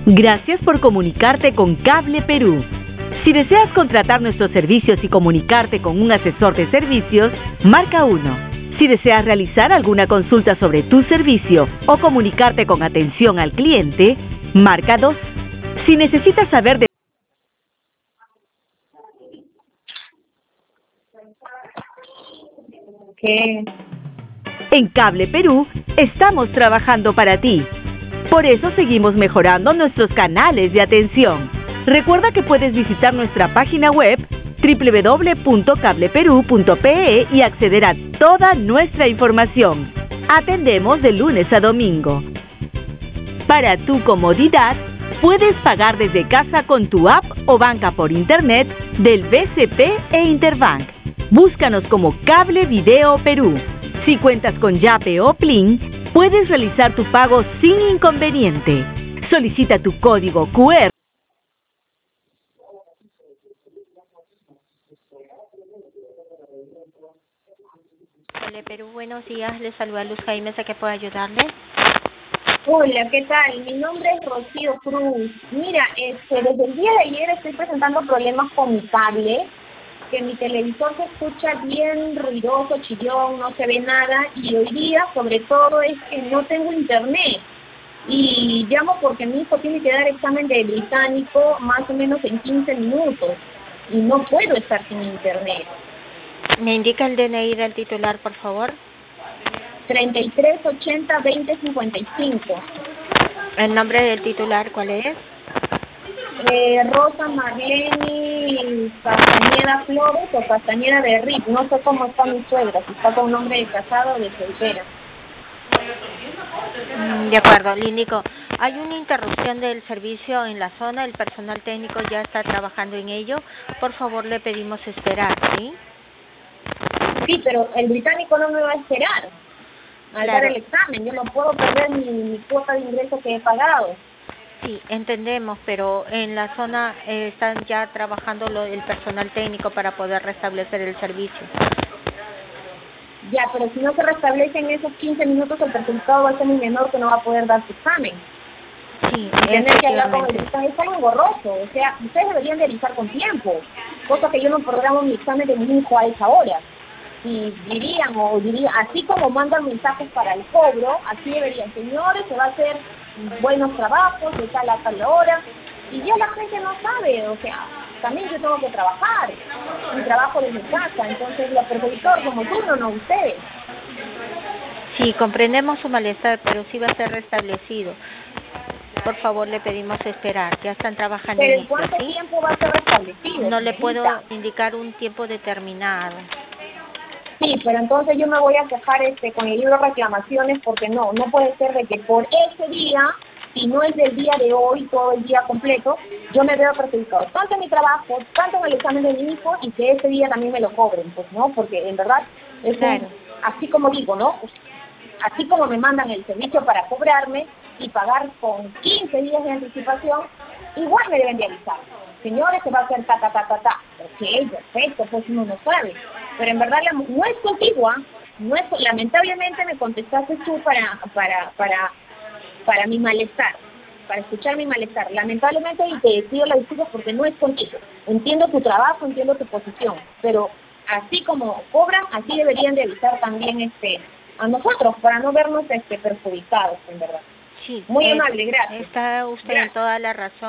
Gracias por comunicarte con Cable Perú. Si deseas contratar nuestros servicios y comunicarte con un asesor de servicios, marca 1. Si deseas realizar alguna consulta sobre tu servicio o comunicarte con atención al cliente, marca 2. Si necesitas saber de ¿Qué? En Cable Perú, estamos trabajando para ti. Por eso seguimos mejorando nuestros canales de atención. Recuerda que puedes visitar nuestra página web www.cableperu.pe y acceder a toda nuestra información. Atendemos de lunes a domingo. Para tu comodidad, puedes pagar desde casa con tu app o banca por internet del BCP e Interbank. Búscanos como Cable Video Perú. Si cuentas con Yape o Plin, puedes realizar tu pago sin inconveniente. Solicita tu código QR. Cable Perú, buenos días. Les saluda Luz Jaime, ¿a qué puedo ayudarle? Hola, ¿qué tal? Mi nombre es Rocío Cruz. Mira, desde el día de ayer estoy presentando problemas con mi cable, que mi televisor se escucha bien ruidoso, chillón, no se ve nada, y hoy día sobre todo es que no tengo internet. Y llamo porque mi hijo tiene que dar examen de británico más o menos en 15 minutos, y no puedo estar sin internet. ¿Me indica el DNI del titular, por favor? 3380-2055. ¿El nombre del titular cuál es? Rosa Marlene Castañeda Flores o Castañeda de Rip. No sé cómo está mi suegra, si está con nombre de casado o de soltera. De acuerdo, le indico. Hay una interrupción del servicio en la zona, el personal técnico ya está trabajando en ello. Por favor, le pedimos esperar, ¿sí? Sí, pero el británico no me va a esperar al dar el examen. Yo no puedo perder mi cuota de ingreso que he pagado. Sí, entendemos, pero en la zona están ya trabajando el personal técnico para poder restablecer el servicio. Ya, pero si no se restablece en esos 15 minutos, el perjudicado va a ser mi menor que no va a poder dar su examen. Sí, tener que hablar con el examen es algo engorroso. O sea, ustedes deberían de avisar con tiempo, cosa que yo no programo mi examen de mi hijo a esa hora. Y dirían, así como mandan mensajes para el cobro, así deberían, señores, se va a hacer buenos trabajos de tal a tal hora, y ya la gente no sabe. O sea, también yo tengo que trabajar, mi trabajo desde casa, entonces los perjudicadores como tú, no ustedes. Sí, comprendemos su malestar, pero sí va a ser restablecido. Por favor, le pedimos esperar, ya están trabajando en esto, ¿sí? ¿Pero cuánto tiempo va a ser restablecido? No le puedo indicar un tiempo determinado. Sí, pero entonces yo me voy a quejar con el libro de reclamaciones, porque no puede ser de que por ese día, si no es del día de hoy, todo el día completo, yo me veo perjudicado, tanto en mi trabajo, tanto en el examen de mi hijo, y que ese día también me lo cobren, pues, ¿no? Porque en verdad, es así como digo, ¿no? Así como me mandan el servicio para cobrarme y pagar con 15 días de anticipación, igual me deben de avisar. Señores, se va a hacer Ok, perfecto, pues uno no sabe. Pero en verdad no es contigo, no es, lamentablemente me contestaste tú para mi malestar, para escuchar mi malestar. Lamentablemente, y te pido la disculpa porque no es contigo. Entiendo tu trabajo, entiendo tu posición, pero así como cobran, así deberían de avisar también a nosotros, para no vernos perjudicados, en verdad. Sí, muy amable, gracias. Está usted en toda la razón.